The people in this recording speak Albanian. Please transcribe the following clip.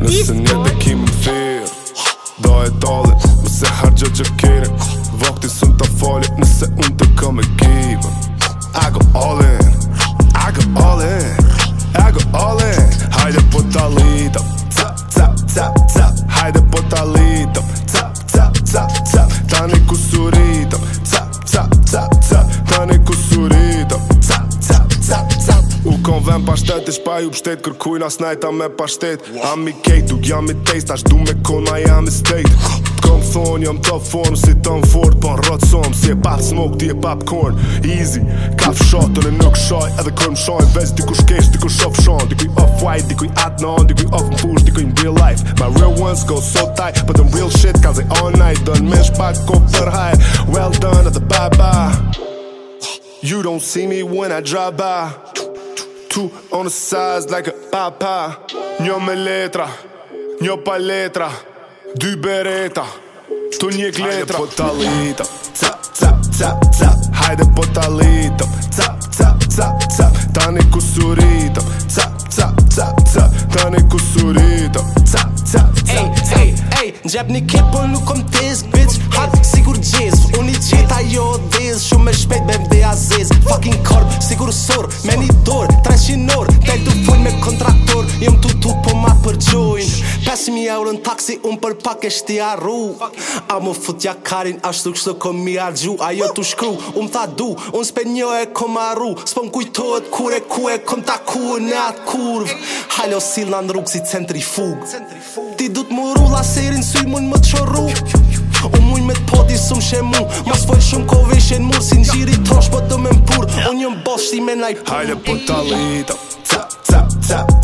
Nëse njët e kim në firë Da e dalit, mëse hargjo që kere Vakti sën të falit, nëse unë të kam e kivën I go all in, I go all in, I go all in Hajde po t'alitam, cap, cap, cap, cap Hajde po t'alitam, cap, cap, cap, cap Tani ku suritam, cap, cap, cap, cap Tani ku suritam, cap, cap, cap, cap U kon vend pa shtet, ish pa ju pështet Kërkujn as najta me pa shtet Am i kejt, duk jam i taste Ashtu me kona jam i state T'kom thon, jam top form Si tëm fort, po n'rot som Si e pap smoke, ti e pap corn Easy, kaf shotën e nuk shoj Edhe kërm shoj, vez dikush kesh, dikush shof shon Dikuj off-white, dikuj Adnan Dikuj off m'push, dikuj real life My real ones go so tight But them real shit, kaze all night Dën me shpak, ko për high Well done, edhe bye-bye You don't see me when I drive by Two on the sides like a papa Njo me letra, njo pa letra Dy bereta, tu njek letra Hajde po t'alitam, cap, cap, cap, cap Hajde po t'alitam, cap, cap, cap, cap Tani ku suritam, cap, cap, cap, cap Tani ku suritam, cap, cap, cap, cap Ej, n'gjep një kip, po nuk kom tez, bitch Hard, sigur gjez, unë i qeta jo dhez Shumë me shpejt, BMW Aziz Fucking korb, sigur sor, me një dor 300 orë, del du full me kontraktor Jem tutu, po ma përgjojn 5.000 euro në taksi, unë për pak e shti arru A mu futja karin, ashtu kështu kom mi argju Ajo tu shkru, unë tha du, unë s'pe një e kom arru S'po m'kujtohet kur e kom taku në atë kurv Halo silna në rrug si centrifug Ti du t'muru la serin sy mun më t'qorru Unë muj me t'poti s'um shemu Mas fol shumë ko veshen mur Si n'gjiri trosh po do me m'pur Unë jëm bosh ti me naj Hajde po t'alitam, cap, cap, cap